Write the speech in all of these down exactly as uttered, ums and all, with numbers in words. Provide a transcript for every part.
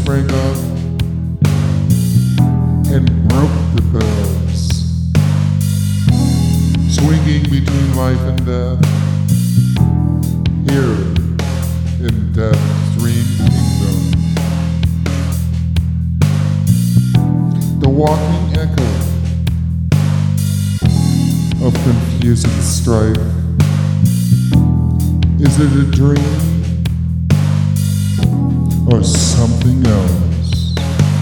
sprang up and broke the bells, swinging between life and death, here in Death's Dream Kingdom. The walking echo of confusing strife. Is it a dream or something else?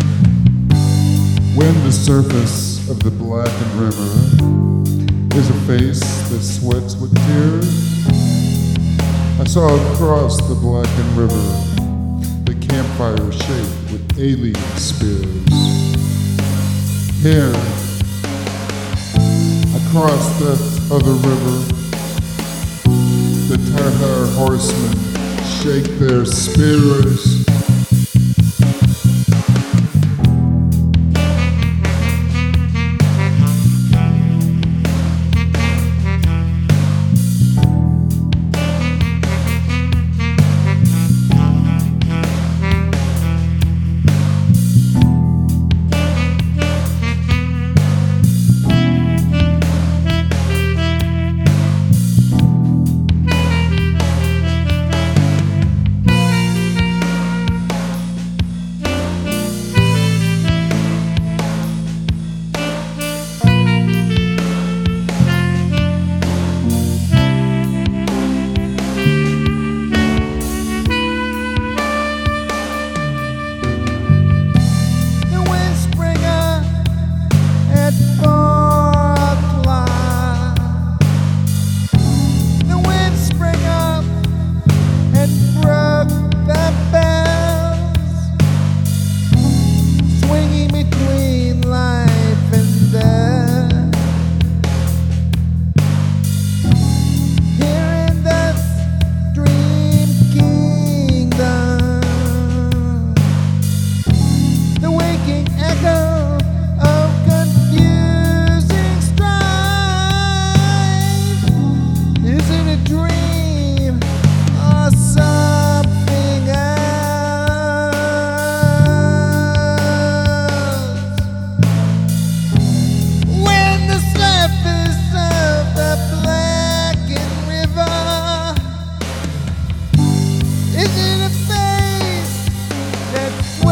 When the surface of the blackened river is a face that sweats with tears, I saw across the blackened river the campfire shaped with alien spears. Here, across that other river, the Tatar horsemen shake their spears.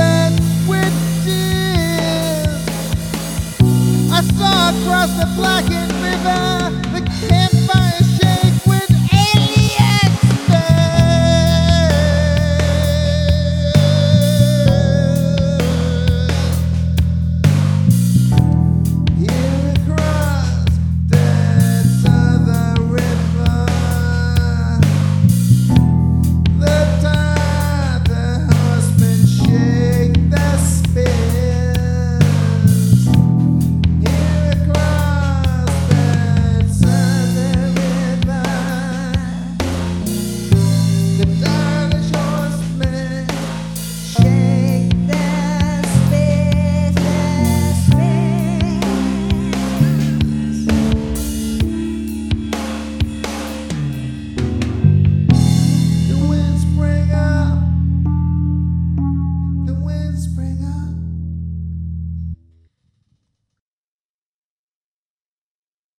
Across the black